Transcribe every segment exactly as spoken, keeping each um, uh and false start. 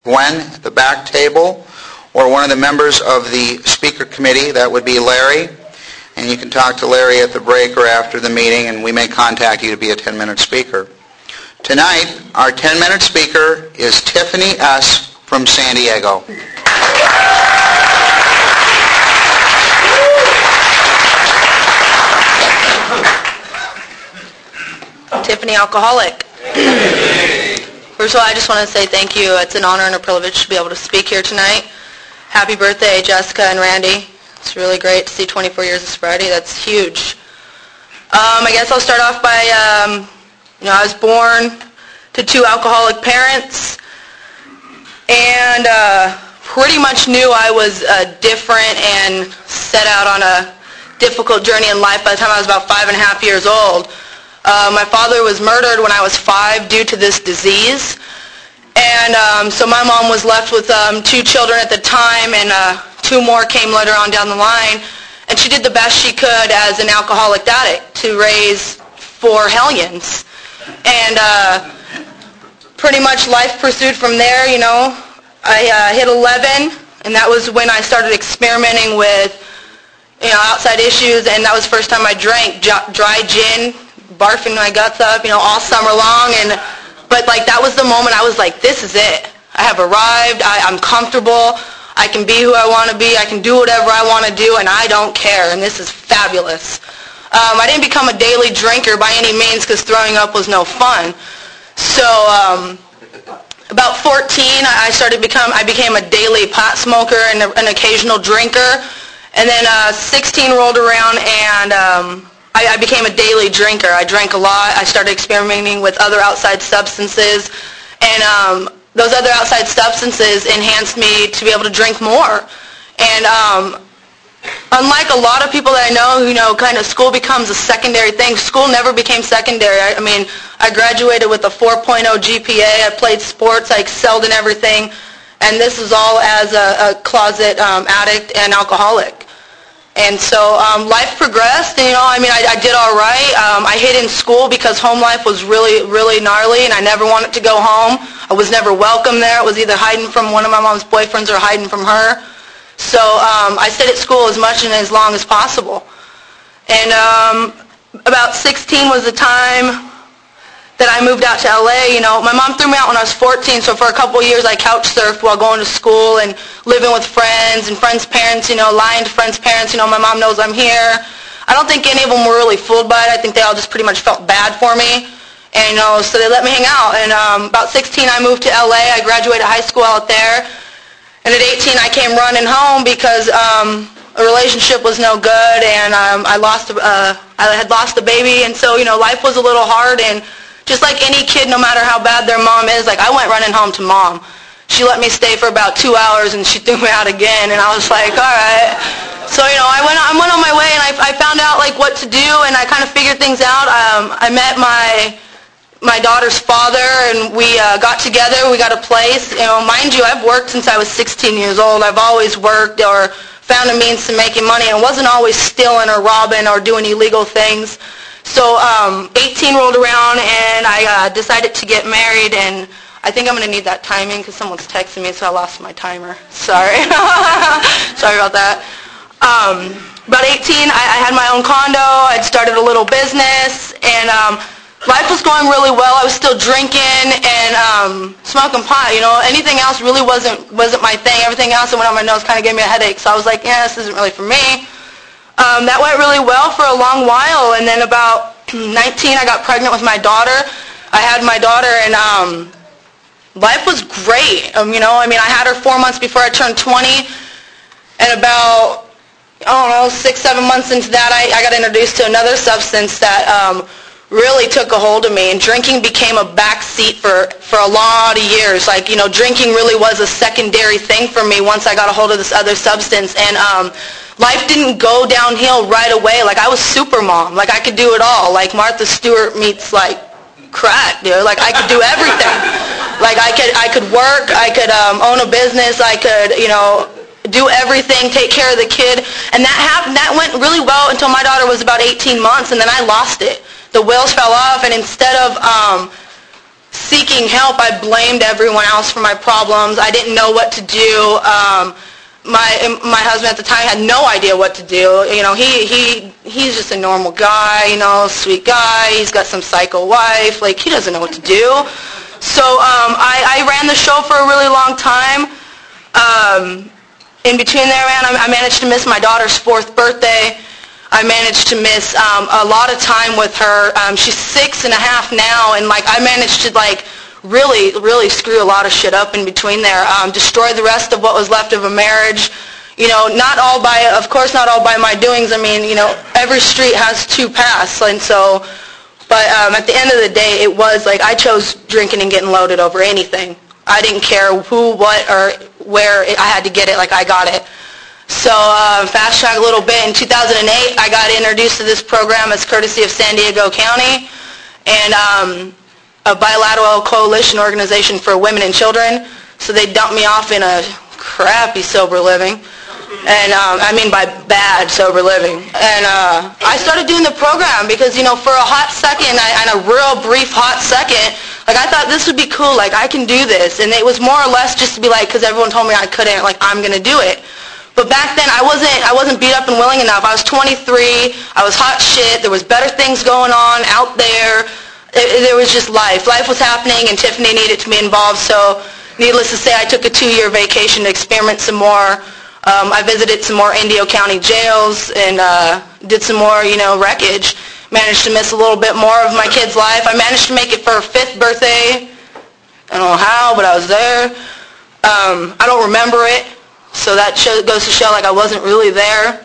Gwen at the back table, or one of the members of the speaker committee. That would be Larry. And you can talk to Larry at the break or after the meeting, and we may contact you to be a ten-minute speaker. Tonight, our ten-minute speaker is Tiffany S. from San Diego. Tiffany Alcoholic. First of all, I just want to say thank you. It's an honor and a privilege to be able to speak here tonight. Happy birthday, Jessica and Randy. It's really great to see twenty-four years of sobriety. That's huge. Um, I guess I'll start off by, um, you know, I was born to two alcoholic parents, and uh, pretty much knew I was uh, different and set out on a difficult journey in life by the time I was about five and a half years old. Uh, my father was murdered when I was five due to this disease, and um, so my mom was left with um, two children at the time, and uh, two more came later on down the line, and she did the best she could as an alcoholic addict to raise four hellions. And uh, pretty much life pursued from there. You know, I uh, hit eleven, and that was when I started experimenting with, you know, outside issues, and that was the first time I drank dry gin, barfing my guts up, you know, all summer long. And but like that was the moment I was like, this is it. I have arrived. I, I'm comfortable. I can be who I want to be. I can do whatever I want to do, and I don't care. And this is fabulous. Um, I didn't become a daily drinker by any means because throwing up was no fun. So um, about fourteen, I started become. I became a daily pot smoker and a, an occasional drinker. And then uh, sixteen rolled around, and um, I, I became a daily drinker. I drank a lot. I started experimenting with other outside substances, and um, those other outside substances enhanced me to be able to drink more. And um, unlike a lot of people that I know, you know, kind of school becomes a secondary thing. School never became secondary. I, I mean, I graduated with a four point oh G P A. I played sports. I excelled in everything. And this is all as a, a closet um, addict and alcoholic. And so um, life progressed, and, you know, I mean, I, I did all right. Um, I hid in school because home life was really, really gnarly, and I never wanted to go home. I was never welcome there. It was either hiding from one of my mom's boyfriends or hiding from her. So um, I stayed at school as much and as long as possible. And um, about sixteen was the time that I moved out to L A. You know, my mom threw me out when I was fourteen, so for a couple of years I couch surfed while going to school and living with friends and friends' parents, you know, lying to friends' parents. You know, my mom knows I'm here. I don't think any of them were really fooled by it. I think they all just pretty much felt bad for me. And, you know, so they let me hang out. And um, about sixteen I moved to L A. I graduated high school out there. And at eighteen I came running home because um, a relationship was no good, and um, I lost, uh, I had lost a baby. And so, you know, life was a little hard, and just like any kid, no matter how bad their mom is, like I went running home to mom. She let me stay for about two hours, and she threw me out again, and I was like, all right. So, you know, I went, I went on my way, and I, I found out, like, what to do, and I kind of figured things out. Um, I met my my daughter's father, and we uh, got together. We got a place. You know, mind you, I've worked since I was sixteen years old. I've always worked or found a means to making money, and wasn't always stealing or robbing or doing illegal things. So um, eighteen rolled around, and I uh, decided to get married, and I think I'm going to need that timing because someone's texting me, so I lost my timer. Sorry. Sorry about that. Um, about eighteen, I, I had my own condo. I'd started a little business, and um, life was going really well. I was still drinking and um, smoking pot. You know, anything else really wasn't wasn't my thing. Everything else that went on my nose kind of gave me a headache, so I was like, yeah, this isn't really for me. Um, that went really well for a long while, and then about nineteen, I got pregnant with my daughter. I had my daughter, and um, life was great. Um, you know, I mean, I had her four months before I turned twenty, and about, I don't know, six, seven months into that, I, I got introduced to another substance that um, really took a hold of me, and drinking became a back seat for, for a lot of years. Like, you know, drinking really was a secondary thing for me once I got a hold of this other substance, and um, life didn't go downhill right away. Like, I was super mom. Like, I could do it all. Like, Martha Stewart meets, like, crack, dude. Like, I could do everything. Like, I could I could work. I could um, own a business. I could, you know, do everything, take care of the kid. And that happened. That went really well until my daughter was about eighteen months, and then I lost it. The wheels fell off, and instead of um, seeking help, I blamed everyone else for my problems. I didn't know what to do. Um, my my husband at the time had no idea what to do. You know, he he he's just a normal guy. You know, sweet guy. He's got some psycho wife. Like, he doesn't know what to do. So um, I, I ran the show for a really long time. Um, in between there, man, I, I managed to miss my daughter's fourth birthday. I managed to miss um, a lot of time with her. Um, she's six and a half now, and like I managed to like really, really screw a lot of shit up in between there. Um, destroy the rest of what was left of a marriage. You know, not all by, of course, not all by my doings. I mean, you know, every street has two paths, and so. But um, at the end of the day, it was like I chose drinking and getting loaded over anything. I didn't care who, what, or where I had to get it. Like, I got it. So uh, fast track a little bit. In two thousand eight, I got introduced to this program as courtesy of San Diego County and um, a bilateral coalition organization for women and children. So they dumped me off in a crappy sober living. And um, I mean by bad sober living. And uh, I started doing the program because, you know, for a hot second, I, and a real brief hot second, like I thought this would be cool, like I can do this. And it was more or less just to be like, because everyone told me I couldn't, like I'm going to do it. But back then, I wasn't I wasn't beat up and willing enough. I was twenty-three. I was hot shit. There was better things going on out there. It, there was just life. Life was happening, and Tiffany needed to be involved. So needless to say, I took a two-year vacation to experiment some more. Um, I visited some more Indio County jails and uh, did some more, you know, wreckage. Managed to miss a little bit more of my kid's life. I managed to make it for her fifth birthday. I don't know how, but I was there. Um, I don't remember it, so that show, goes to show like I wasn't really there.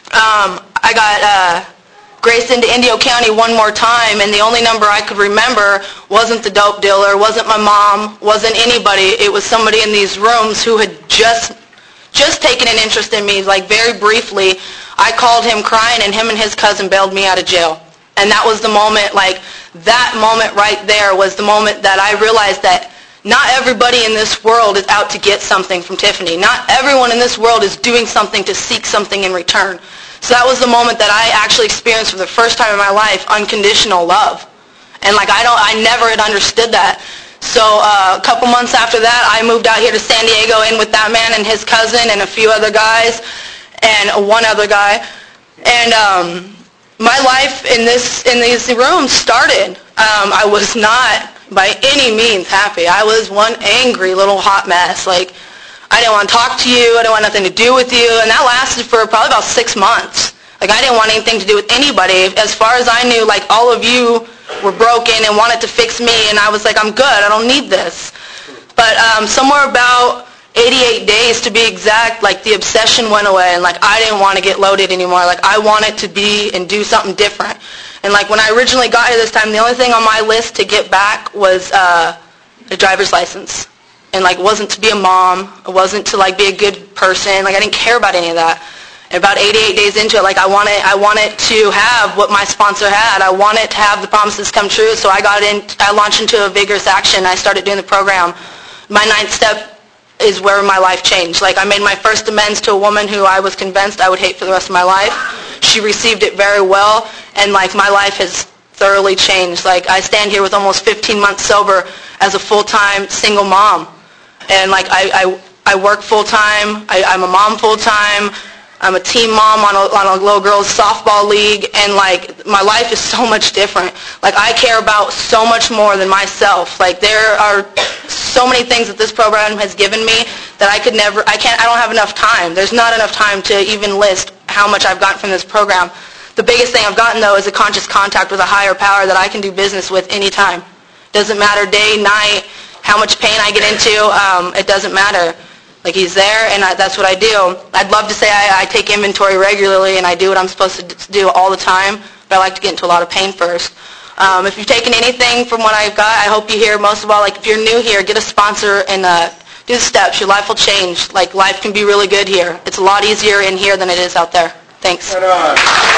Um, I got uh, graced into Indio County one more time, and the only number I could remember wasn't the dope dealer, wasn't my mom, wasn't anybody. It was somebody in these rooms who had just just taken an interest in me, like very briefly. I called him crying, and him and his cousin bailed me out of jail. And that was the moment, like that moment right there was the moment that I realized that not everybody in this world is out to get something from Tiffany. Not everyone in this world is doing something to seek something in return. So that was the moment that I actually experienced for the first time in my life unconditional love. And like I don't, I never had understood that. So uh, a couple months after that, I moved out here to San Diego in with that man and his cousin and a few other guys and one other guy. And um, my life in this in these rooms started. Um, I was not by any means happy. I was one angry little hot mess. Like, I didn't want to talk to you. I didn't want nothing to do with you. And that lasted for probably about six months. Like, I didn't want anything to do with anybody. As far as I knew, like, all of you were broken and wanted to fix me, and I was like, I'm good. I don't need this. But um, somewhere about eighty-eight days to be exact, like, the obsession went away, and, like, I didn't want to get loaded anymore. Like, I wanted to be and do something different. And, like, when I originally got here this time, the only thing on my list to get back was uh, a driver's license. And, like, it wasn't to be a mom. It wasn't to, like, be a good person. Like, I didn't care about any of that. And about eighty-eight days into it, like, I wanted, I wanted to have what my sponsor had. I wanted to have the promises come true, so I got in, I launched into a vigorous action. I started doing the program. My ninth step is where my life changed. Like, I made my first amends to a woman who I was convinced I would hate for the rest of my life. She received it very well, and, like, my life has thoroughly changed. Like, I stand here with almost fifteen months sober as a full-time single mom. And, like, I, I, I work full-time. I, I'm a mom full-time. I'm a team mom on a, on a little girls softball league, and like my life is so much different. Like, I care about so much more than myself. Like, there are so many things that this program has given me that I could never, I can't, I don't have enough time. There's not enough time to even list how much I've gotten from this program. The biggest thing I've gotten, though, is a conscious contact with a higher power that I can do business with anytime. Doesn't matter day, night, how much pain I get into, um, it doesn't matter. Like, he's there, and I, that's what I do. I'd love to say I, I take inventory regularly, and I do what I'm supposed to do all the time, but I like to get into a lot of pain first. Um, if you've taken anything from what I've got, I hope you hear, most of all, like, if you're new here, get a sponsor and uh, do the steps. Your life will change. Like, life can be really good here. It's a lot easier in here than it is out there. Thanks. Right on.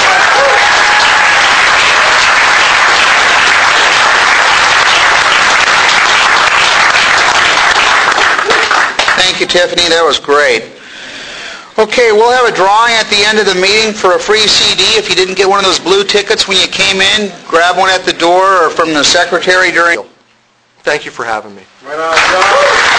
Thank you, Tiffany. That was great. Okay, we'll have a drawing at the end of the meeting for a free C D. If you didn't get one of those blue tickets when you came in, grab one at the door or from the secretary during... Thank you for having me. Right on, John.